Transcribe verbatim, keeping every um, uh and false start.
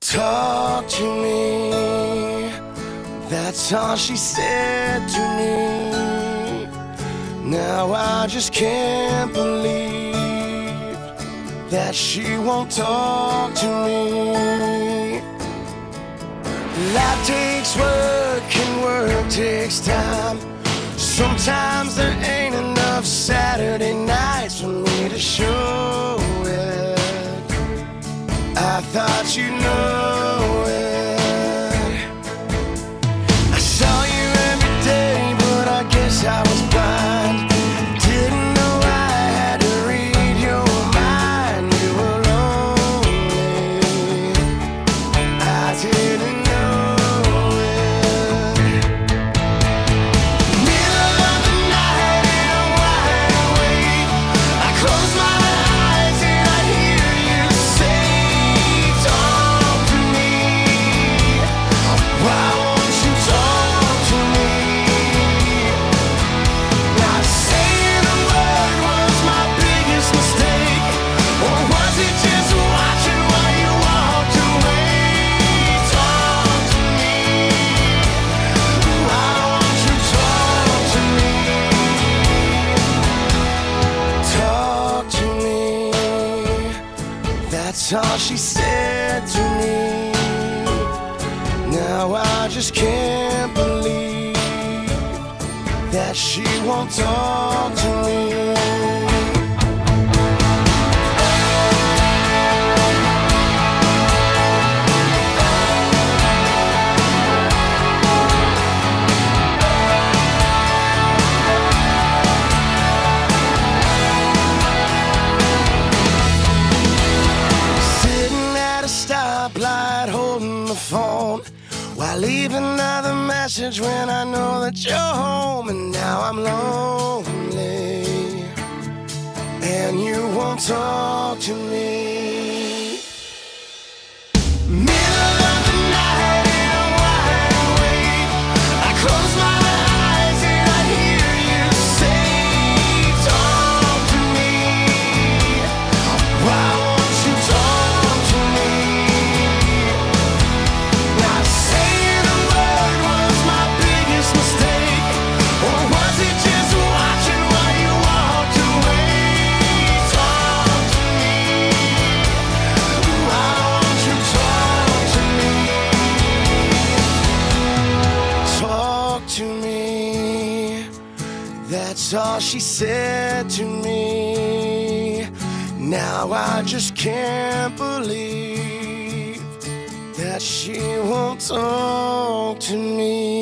Talk to me, that's all she said to me. Now I just can't believe that she won't talk to me. Life takes work and work takes time. Sometimes there ain't enough Saturday nights for me to show it. I thought you'd know it. I saw you every day, but I guess I was blind. Didn't know I had to read your mind. You were lonely, I didn't know it. Middle of the night and I'm wide awake. I close my eyes and I hear you say, talk to me. Why won't you talk to me? Not saying a word was my biggest mistake, or was it just watching while you walked away? Talk to me. Why won't you talk to me? Talk to me. That's all she said to me. Now I just can't believe that she won't talk to me. Sitting at a stoplight holding the phone while leaving another message when I know that you're home. And now I'm lonely and you won't talk to me. Middle of the night and I'm wide awake. I close my eyes and I hear you say, talk to me. Why won't you talk to me? Not saying a word was my biggest mistake, or was it just watching while you walked away? Talk to me. Why won't you talk to me? Talk to me. That's all she said to me. Now I just can't believe that she won't talk to me.